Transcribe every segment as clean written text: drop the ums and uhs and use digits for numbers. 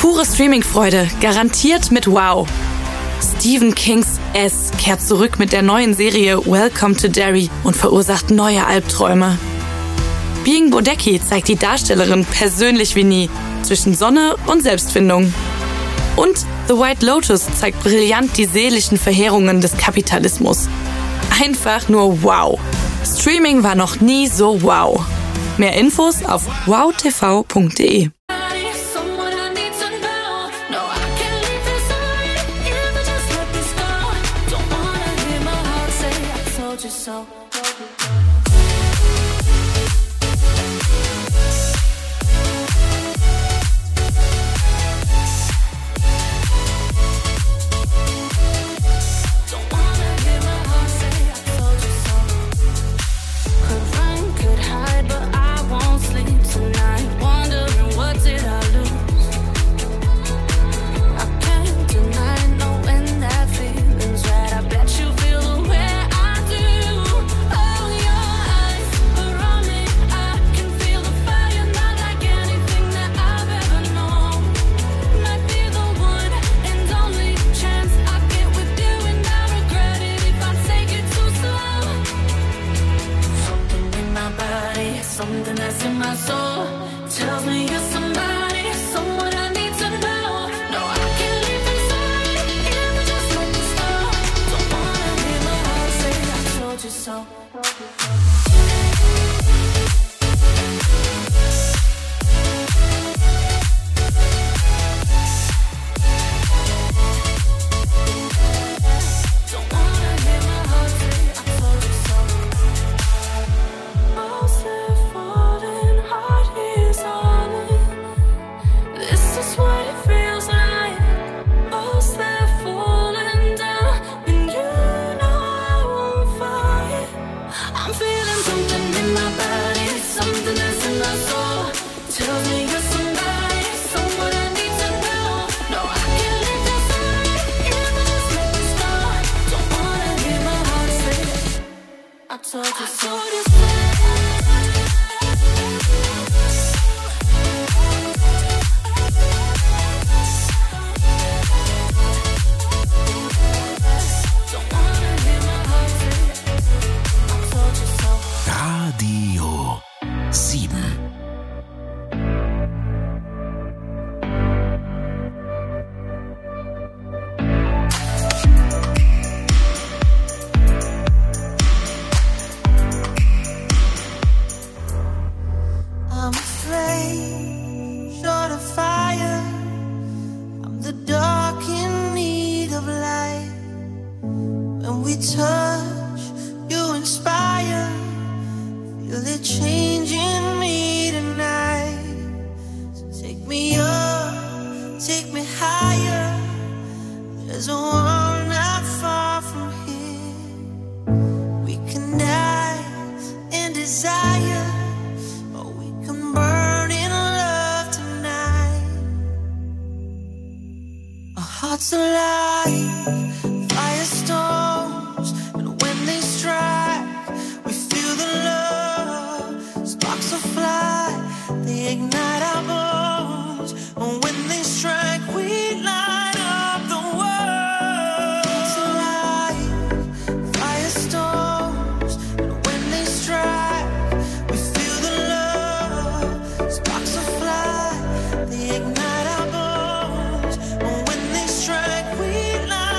Pure Streaming-Freude, garantiert mit Wow. Stephen Kings S kehrt zurück mit der neuen Serie Welcome to Derry und verursacht neue Albträume. Being Bodecki zeigt die Darstellerin persönlich wie nie, zwischen Sonne und Selbstfindung. Und The White Lotus zeigt brillant die seelischen Verheerungen des Kapitalismus. Einfach nur wow. Streaming war noch nie so wow. Mehr Infos auf wowtv.de. Something that's in my soul tells me you're somebody, someone I need to know. No, I can't leave inside, even just let this go. Don't wanna hear my heart say I told you so. Radio 7. I'm afraid, short of fire. I'm the dark in need of light. When we touch, you inspire. Feel it changing me tonight. So take me up, take me higher. There's a world not far from here. We can die in desire, or we can burn in love tonight. Our hearts alive, firestorms, and when they strike, we feel the love. Sparks will fly, they ignite our bones, and when they strike, we light up the world. Hearts alive, firestorms, and when they strike, we feel the love. Sparks will fly, they ignite our bones, and when they strike, we light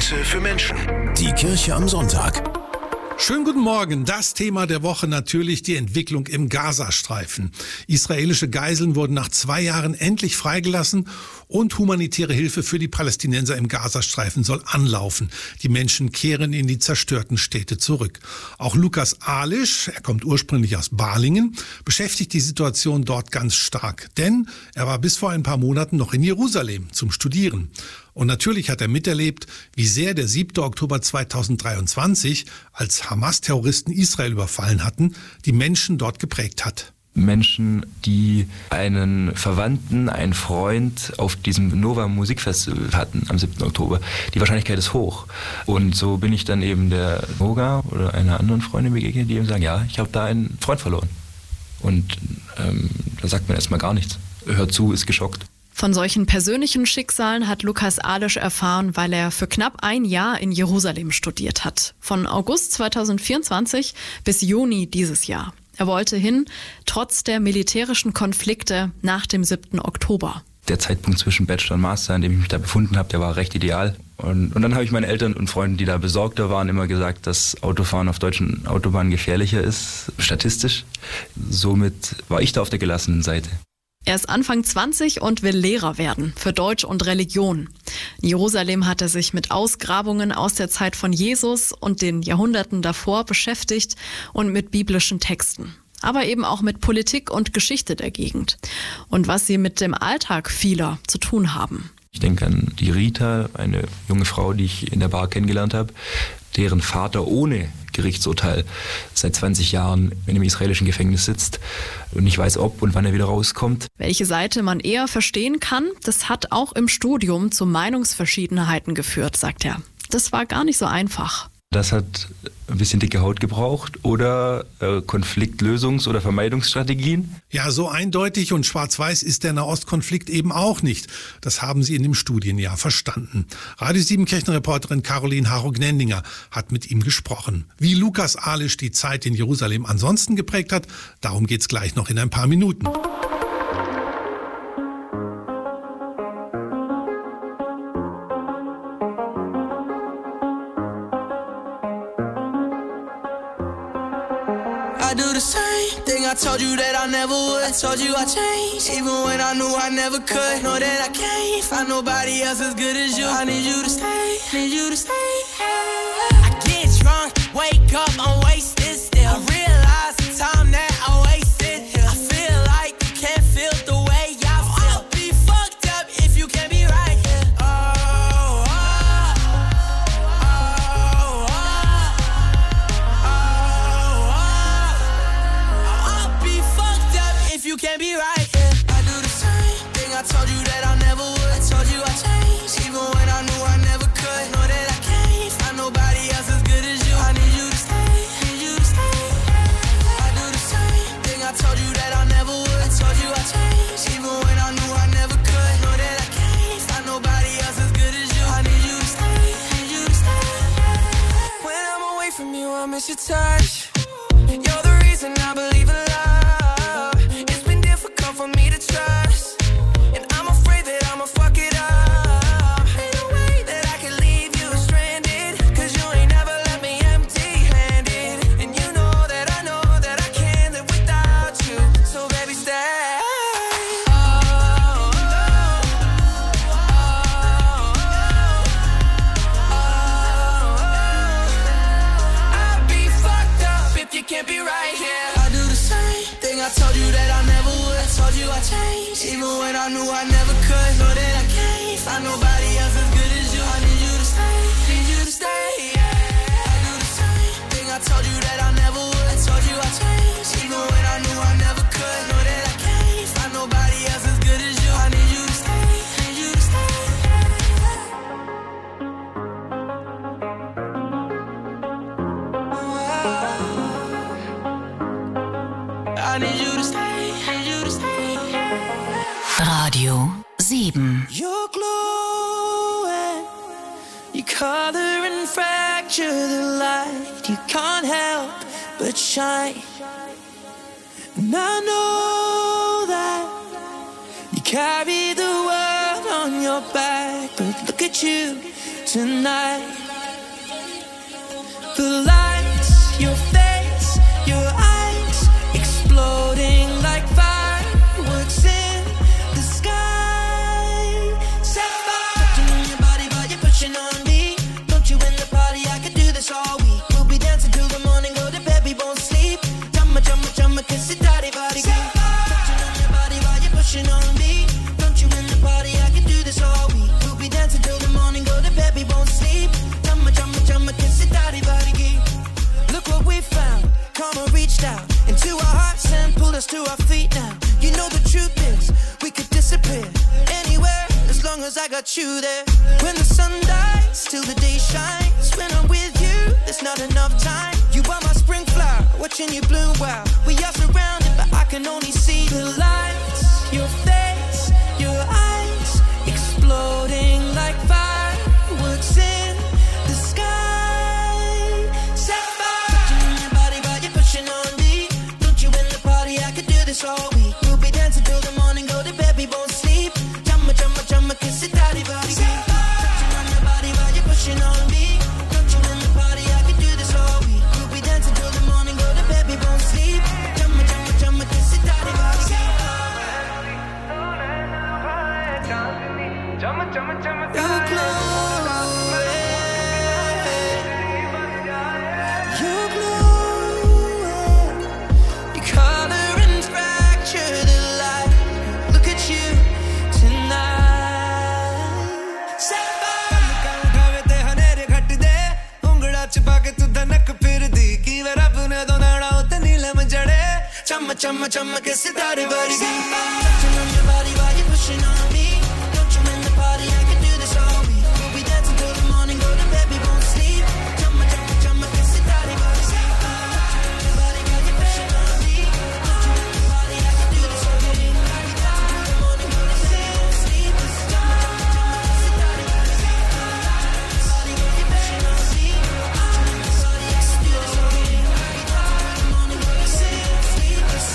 Messe für Menschen. Die Kirche am Sonntag. Schönen guten Morgen. Das Thema der Woche natürlich die Entwicklung im Gazastreifen. Israelische Geiseln wurden nach 2 Jahren endlich freigelassen und humanitäre Hilfe für die Palästinenser im Gazastreifen soll anlaufen. Die Menschen kehren in die zerstörten Städte zurück. Auch Lukas Alisch, er kommt ursprünglich aus Balingen, beschäftigt die Situation dort ganz stark. Denn er war bis vor ein paar Monaten noch in Jerusalem zum Studieren. Und natürlich hat er miterlebt, wie sehr der 7. Oktober 2023, als Hamas-Terroristen Israel überfallen hatten, die Menschen dort geprägt hat. Menschen, die einen Verwandten, einen Freund auf diesem Nova Musikfestival hatten am 7. Oktober. Die Wahrscheinlichkeit ist hoch. Und so bin ich dann eben der Noga oder einer anderen Freundin begegnet, die eben sagen, ja, ich habe da einen Freund verloren. Und da sagt man erstmal gar nichts. Hört zu, ist geschockt. Von solchen persönlichen Schicksalen hat Lukas Alisch erfahren, weil er für knapp 1 Jahr in Jerusalem studiert hat. Von August 2024 bis Juni dieses Jahr. Er wollte hin, trotz der militärischen Konflikte nach dem 7. Oktober. Der Zeitpunkt zwischen Bachelor und Master, in dem ich mich da befunden habe, der war recht ideal. Und dann habe ich meinen Eltern und Freunden, die da besorgter waren, immer gesagt, dass Autofahren auf deutschen Autobahnen gefährlicher ist, statistisch. Somit war ich da auf der gelassenen Seite. Er ist Anfang 20 und will Lehrer werden für Deutsch und Religion. In Jerusalem hat er sich mit Ausgrabungen aus der Zeit von Jesus und den Jahrhunderten davor beschäftigt und mit biblischen Texten. Aber eben auch mit Politik und Geschichte der Gegend. Und was sie mit dem Alltag vieler zu tun haben. Ich denke an die Rita, eine junge Frau, die ich in der Bar kennengelernt habe, deren Vater ohne Gerichtsurteil seit 20 Jahren in einem israelischen Gefängnis sitzt und nicht weiß, ob und wann er wieder rauskommt. Welche Seite man eher verstehen kann, das hat auch im Studium zu Meinungsverschiedenheiten geführt, sagt er. Das war gar nicht so einfach. Das hat ein bisschen dicke Haut gebraucht oder Konfliktlösungs- oder Vermeidungsstrategien. Ja, so eindeutig und schwarz-weiß ist der Nahostkonflikt eben auch nicht. Das haben Sie in dem Studienjahr verstanden. Radio 7 Kirchenreporterin Caroline Harro-Gnendinger hat mit ihm gesprochen. Wie Lukas Alisch die Zeit in Jerusalem ansonsten geprägt hat, darum geht's gleich noch in ein paar Minuten. I do the same thing I told you that I never would. I told you I changed, even when I knew I never could. Know that I can't find nobody else as good as you. I need you to stay, need you to stay. I get drunk, wake up, I'm wasted still. I realize the time that I wasted here. I feel like you can't feel the way I feel. I'll be fucked up if you can't be right here. You can't be right, yeah. I do the same thing I told you that I never would. I told you I changed, even when I knew I never could. Know that I can't find nobody else as good as you. I need you to stay, need you to stay. I do the same thing I told you that I never would. I told you I changed, even when I knew I never could. Know that I can't find nobody else as good as you. I need you to stay, need you to stay. When I'm away from you, I miss your touch. You're the reason I believe in love. For me to trust, and I'm afraid that I'ma fuck it up. Ain't no way that I can leave you stranded, cause you ain't never left me empty-handed. And you know that I can't live without you. So baby stay. I'd be fucked up if you can't be right here. I do the same thing I told you that I never would. Told you I changed, even when I knew I never could. Know that I can't find nobody else as good as you. I need you to stay, need you to stay, yeah. I do the same thing I told you that I never would. I told you I changed, even when I knew I never could. Know that I can't find nobody else as good as you. I need you to stay, need you to stay. I need you to stay, need you to stay. Radio 7. You're glowing, you color and fracture the light. You can't help but shine. And I know that you carry the world on your back, but look at you tonight. The lights, your face, your eyes, exploding like fireworks in the sky. Set fire. Touching on your body while you're pushing on me. Don't you in the party, I could do this all week. We'll be dancing till the morning, go to bed, we won't sleep. Chumma, chumma, chumma, kiss it, daddy, body. Touching on your body while you're pushing on me. Don't you in the party, I could do this all week. We'll be dancing till the morning, go to bed, we won't sleep. Chumma, chumma, chumma, kiss it, daddy, body. Look what we found. Karma reached out into our hearts and pulled us to our feet now. You know the truth is, we could disappear anywhere as long as I got you there. When the sun dies, till the day shines. When I'm with you, there's not enough time. You are my spring flower, watching you bloom wild. We are surrounded, but I can only see the lights. Your face, your eyes, exploding like fireworks in the sky. This all week, we'll be dancing till the morning, go to bed, we won't sleep. Chumma, chumma, chumma, kiss it, daddy, body. Touching on your body while you're pushing on me. Don't you in the party, I could do this all week. We'll be dancing till the morning, go to bed, we won't sleep. Chumma, chumma, chumma, kiss it, daddy, body. Your glow, your glow, your color. Chumma, chumma, chumma, kiss it, daddy, body. Touching on your body while you're pushing on me. Don't you in the party, I can do this all week. We'll be dancing till the morning, go to bed, we won't sleep. Chumma, chumma, chumma, kiss it, daddy, body. Touching on your body while you're pushing on me. Don't you in the party, I can do this all week. We'll be dancing till the morning, go to bed, we won't sleep. Chumma, chumma, chumma, kiss it, daddy, body. Touching on your body while you're pushing on me. Don't you in the party, I can do this all week. We'll be dancing till the morning, go to bed, we won't sleep.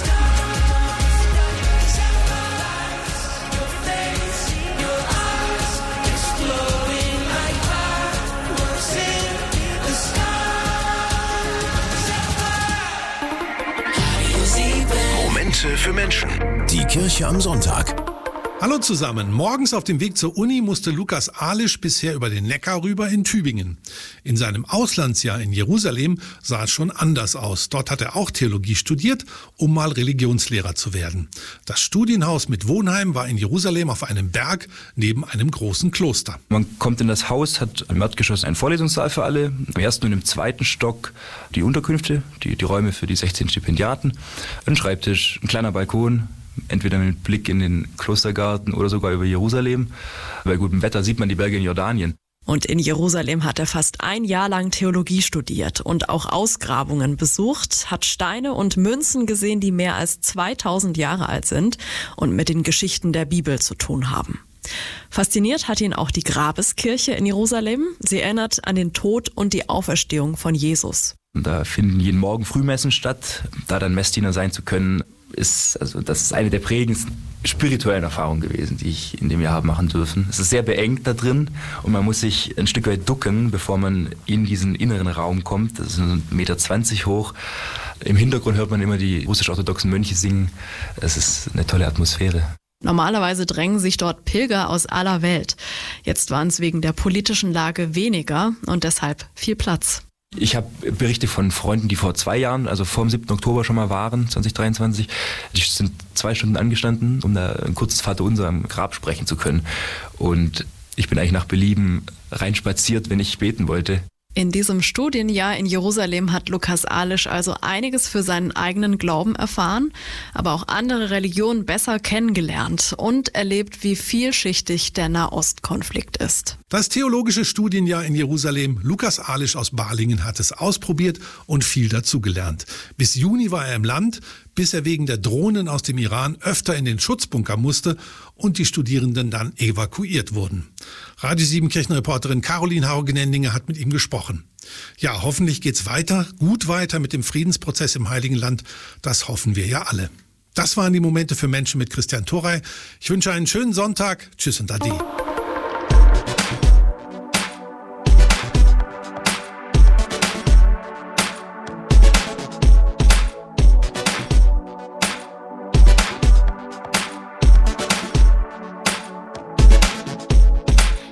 Momente für Menschen. Die Kirche am Sonntag. Hallo zusammen. Morgens auf dem Weg zur Uni musste Lukas Alisch bisher über den Neckar rüber in Tübingen. In seinem Auslandsjahr in Jerusalem sah es schon anders aus. Dort hat er auch Theologie studiert, um mal Religionslehrer zu werden. Das Studienhaus mit Wohnheim war in Jerusalem auf einem Berg neben einem großen Kloster. Man kommt in das Haus, hat im Erdgeschoss einen Vorlesungssaal für alle, im ersten und im zweiten Stock die Unterkünfte, die Räume für die 16 Stipendiaten, ein Schreibtisch, ein kleiner Balkon, entweder mit Blick in den Klostergarten oder sogar über Jerusalem. Bei gutem Wetter sieht man die Berge in Jordanien. Und in Jerusalem hat er fast ein Jahr lang Theologie studiert und auch Ausgrabungen besucht, hat Steine und Münzen gesehen, die mehr als 2000 Jahre alt sind und mit den Geschichten der Bibel zu tun haben. Fasziniert hat ihn auch die Grabeskirche in Jerusalem. Sie erinnert an den Tod und die Auferstehung von Jesus. Da finden jeden Morgen Frühmessen statt. Da dann Messdiener sein zu können, das ist eine der prägendsten spirituellen Erfahrungen gewesen, die ich in dem Jahr habe machen dürfen. Es ist sehr beengt da drin und man muss sich ein Stück weit ducken, bevor man in diesen inneren Raum kommt. Das ist 1,20 Meter hoch. Im Hintergrund hört man immer die russisch-orthodoxen Mönche singen. Es ist eine tolle Atmosphäre. Normalerweise drängen sich dort Pilger aus aller Welt. Jetzt waren es wegen der politischen Lage weniger und deshalb viel Platz. Ich habe Berichte von Freunden, die vor 2 Jahren, also vor dem 7. Oktober schon mal waren, 2023. Die sind 2 Stunden angestanden, um da ein kurzes Vaterunser am Grab sprechen zu können. Und ich bin eigentlich nach Belieben reinspaziert, wenn ich beten wollte. In diesem Studienjahr in Jerusalem hat Lukas Alisch also einiges für seinen eigenen Glauben erfahren, aber auch andere Religionen besser kennengelernt und erlebt, wie vielschichtig der Nahostkonflikt ist. Das theologische Studienjahr in Jerusalem. Lukas Alisch aus Balingen hat es ausprobiert und viel dazugelernt. Bis Juni war er im Land, bis er wegen der Drohnen aus dem Iran öfter in den Schutzbunker musste und die Studierenden dann evakuiert wurden. Radio 7 Kirchenreporterin Caroline Haugenendinger hat mit ihm gesprochen. Ja, hoffentlich geht's weiter, gut weiter mit dem Friedensprozess im Heiligen Land. Das hoffen wir ja alle. Das waren die Momente für Menschen mit Christian Thorey. Ich wünsche einen schönen Sonntag. Tschüss und Ade.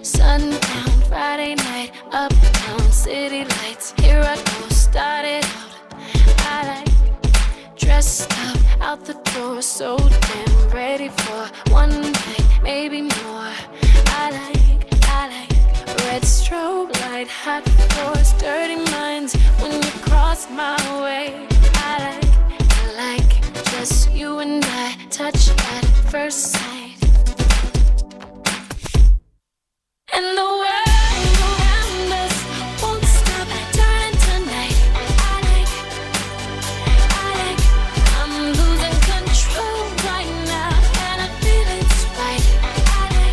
Sundown, Friday night, uptown, city lights. Here I go, started out. I like dressed up, out the door, so damn ready for one night, maybe more. I like red strobe light, hot floors, dirty minds. When you cross my way, I like just you and I, touch at first sight. And the world around us won't stop turning tonight. I like, I'm losing control right now, and I feel it's right. I like,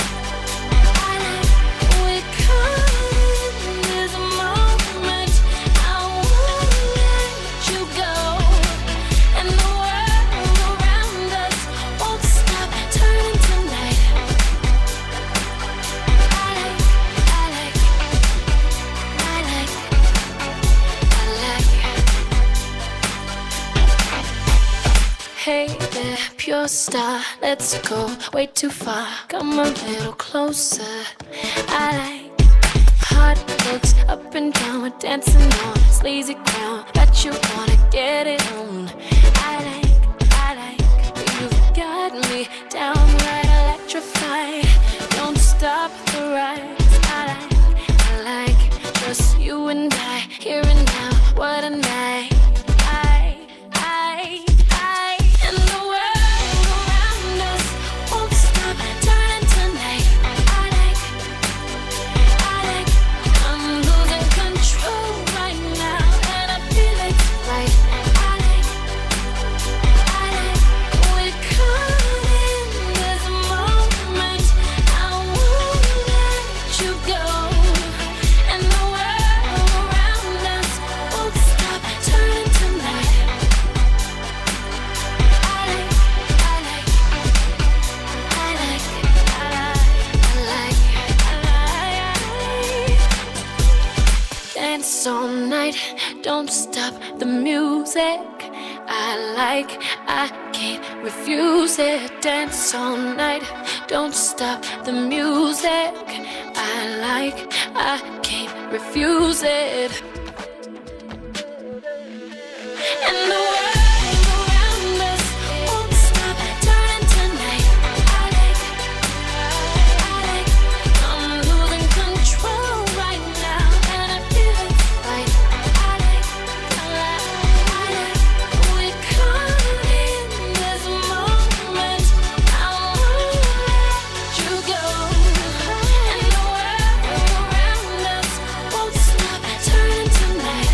we're caught in this moment. I won't let you go. And the world around us won't stop turning tonight. Hey there, pure star, let's go way too far. Come a little closer. I like hot looks up and down, we're dancing on sleazy ground. Bet you wanna get it on. I like, you've got me downright electrified. Don't stop the ride. I like, just you and I, here and now, what a night. And the world around us won't stop turning tonight. I like, I'm losing control right now, and I feel it's right. I like, we're caught in this moment. I won't let you go. And the world around us won't stop turning tonight. Dance all night, don't stop the music. I can't refuse it. Dance all night, don't stop the music. I can't refuse it. And the world around us won't stop turning tonight. I like, I'm losing control right now, and I feel it's right. I like, we're caught in this moment. I won't let you go. And the world around us won't stop turning tonight.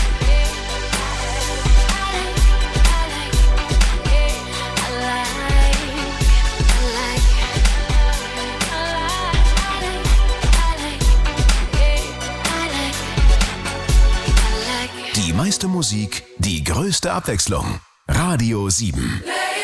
Die meiste Musik, die größte Abwechslung. Radio 7.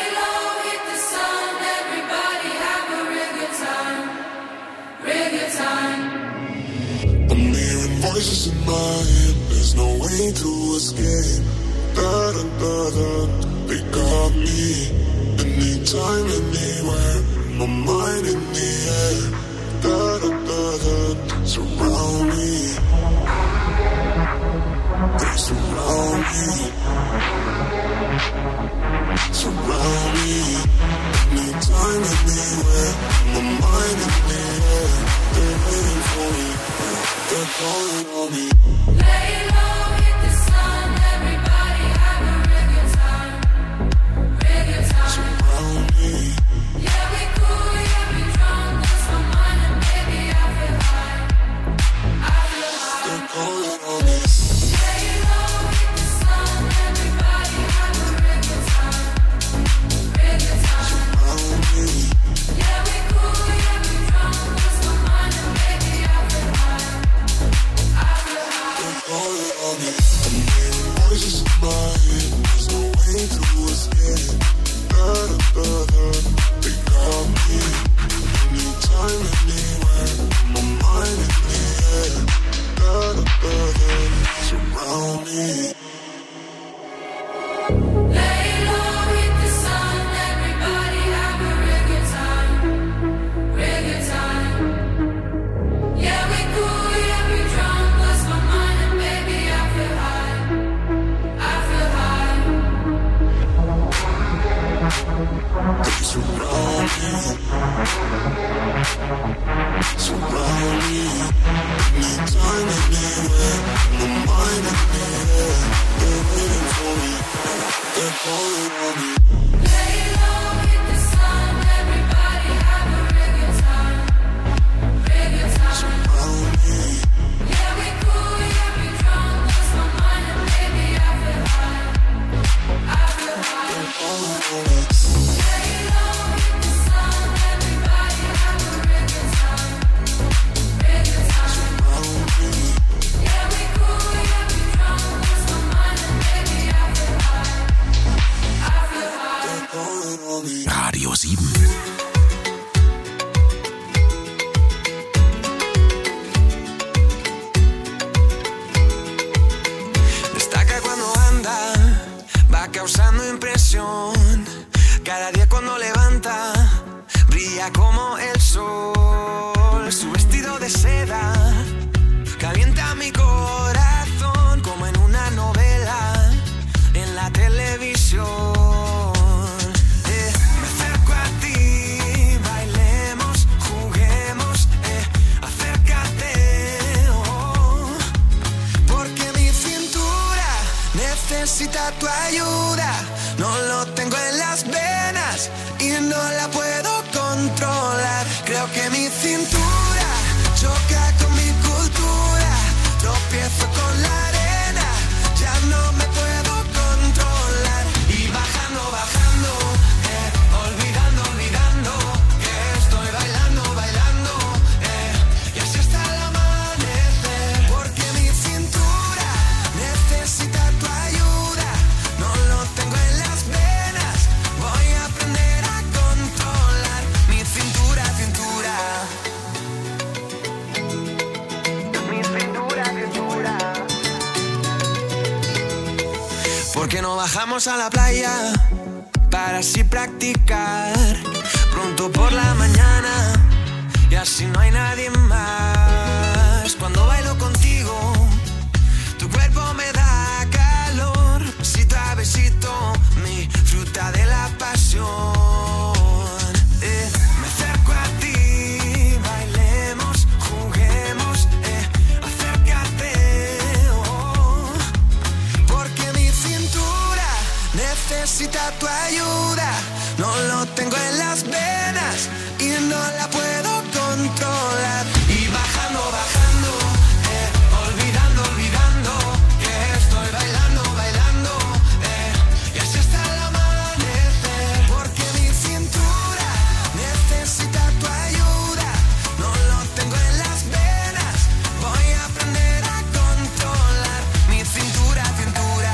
I'm hearing voices in my head, there's no way to escape. Da da da da, they got me. Anytime, anywhere, my mind in the air. Da da da da, surround me. They surround me. Surround me. Anytime, anywhere, my mind in the air. They're waiting for me. They're calling on me. Lay low, hit the sun, everybody have a real good time. Real good time. Surround me. Yeah, we cool, yeah, we drunk, lost my mind, and baby, I feel high. I feel high. They're calling on me. Lay low, hit the sun, everybody have a real good time. Real good time. Surround me. Yeah, we cool, yeah, we drunk, lost my mind, and baby, I feel high. I feel high. surround me. Anytime, anywhere, my mind in the air. They're waiting for me, they're calling on me. Lay low with the sun, everybody have a real good time. Real good time. Surround me. Yeah, we cool, yeah, we drunk, lost my mind and baby I feel high. I feel high. They're calling on me. Lay low with the sun, everybody have a real good time. Real good time. Surround me. Yeah, we cool, yeah, we drunk, lost my mind and baby I feel high. I feel high. They're calling on me. Radio 7. Destaca cuando anda, va causando impresión. Cada día cuando levanta, brilla como el sol. Su vestido de seda calienta mi corazón como en una novela en la televisión. Me acerco a ti, bailemos, juguemos, acércate, oh, porque mi cintura necesita tu ayuda. No lo tengo en las venas y no la puedo controlar. Creo que mi cintura choca con mi cultura. Tropiezo con la arena, ya no me puedo controlar. Y bajando, bajando, olvidando, olvidando, que estoy bailando, bailando, y así hasta el amanecer. Porque mi cintura necesita tu ayuda. No lo tengo en las venas, voy a aprender a controlar mi cintura, cintura. Mi cintura, cintura. ¿Por qué no bajamos a la playa para así practicar pronto por la mañana y así no hay nadie más? Cuando bailo contigo, tu cuerpo me da calor, besito a besito, mi fruta de la pasión. Me acerco a ti, bailemos, juguemos, acércate, oh, porque mi cintura necesita tu ayuda. No lo tengo en las venas y no la puedo controlar. Y bajando, bajando, olvidando, olvidando, que estoy bailando, bailando, y así hasta el amanecer. Porque mi cintura necesita tu ayuda. No lo tengo en las venas, voy a aprender a controlar mi cintura, cintura.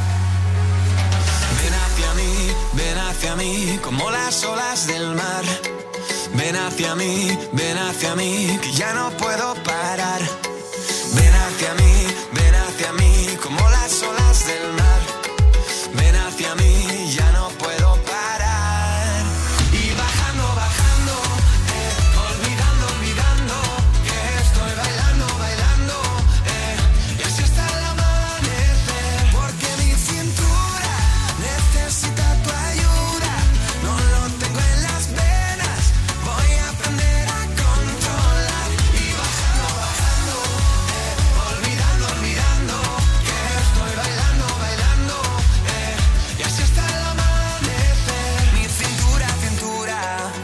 Ven hacia mí, como las olas del mar. Ven hacia mí, que ya no puedo parar. Ven hacia mí, como las olas del mar. Ven hacia mí, ya no puedo parar. Y bajando, bajando, olvidando, olvidando, que estoy bailando, bailando, y así hasta el amanecer. Porque mi cintura necesita tu ayuda. No lo tengo en las venas, voy a aprender a controlar. Y bajando, bajando, olvidando, olvidando, que estoy bailando, bailando, y así hasta el amanecer. Mi cintura, cintura.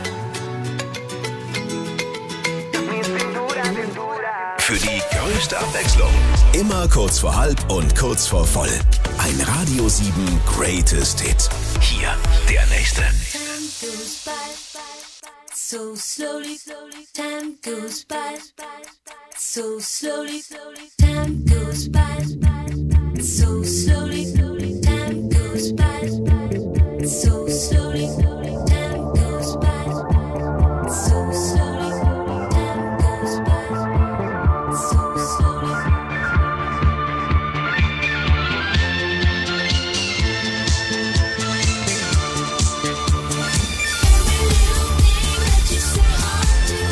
Mi cintura, cintura. Für die größte Abwechslung. Immer kurz vor halb und kurz vor voll. Ein Radio 7 Greatest Hit. Hier der nächste. Time goes by so slowly. Time goes by so slowly. Time goes by so slowly. Time goes by so slowly. Time goes by so slowly. Time goes by so slowly. Every little thing that you say or do,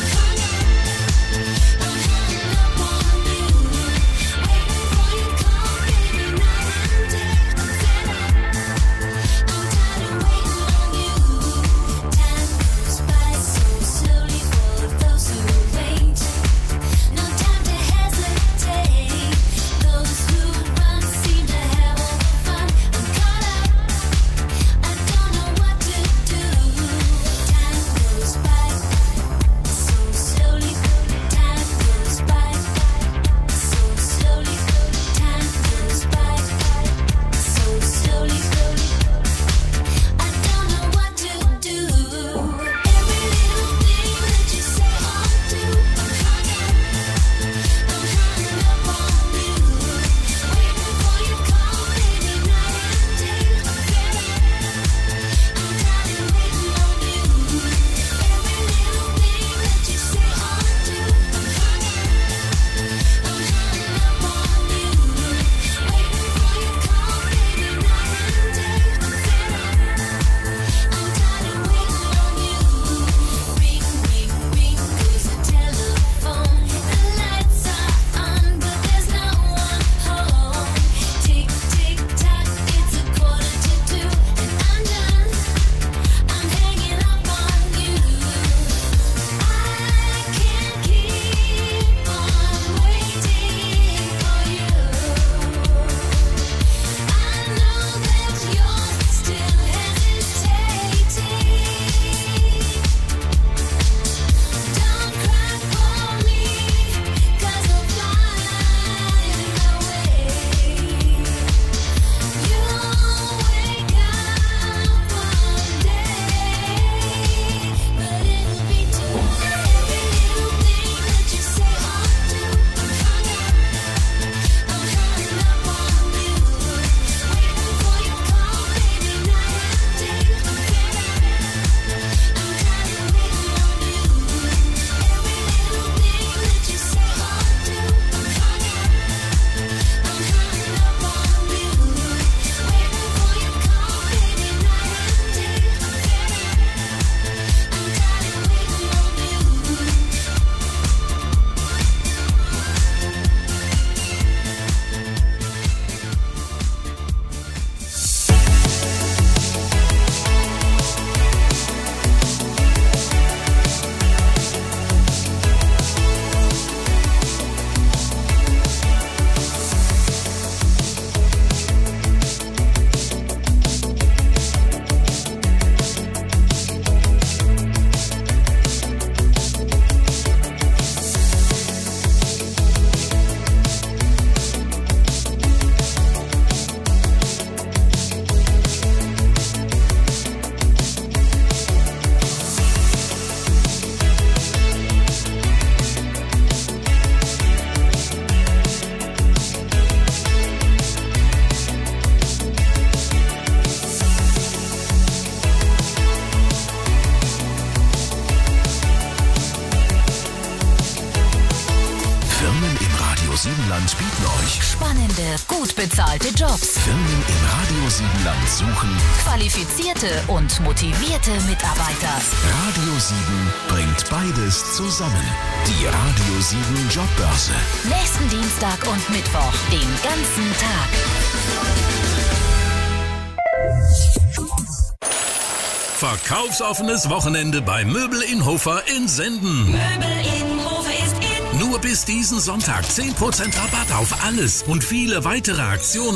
I'm hung up on you. Waiting for your call, baby, night and day. I'm fed up. I'm tired of waiting on you. Time goes by so slowly for those who Siebenland bieten euch Spannende, gut bezahlte Jobs. Firmen im Radio Siebenland suchen. Qualifizierte und motivierte Mitarbeiter. Radio 7 bringt beides zusammen. Die Radio 7 Jobbörse. Nächsten Dienstag und Mittwoch, den ganzen Tag. Verkaufsoffenes Wochenende bei Möbel in Hofer in Senden. Möbel in Hofer ist in. Nur bis diesen Sonntag 10% Rabatt auf alles und viele weitere Aktionen.